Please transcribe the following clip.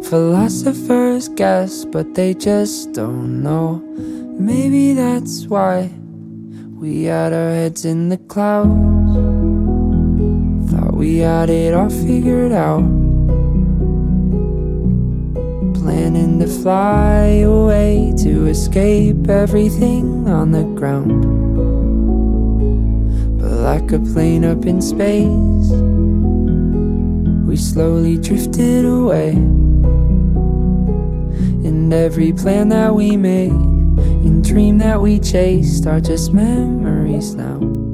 Philosophers guess, but they just don't know. Maybe that's why we had our heads in the clouds. Thought we had it all figured out, planning to fly away to escape everything on the ground. But like a plane up in space, we slowly drifted away. And every plan that we made and dream that we chased are just memories now.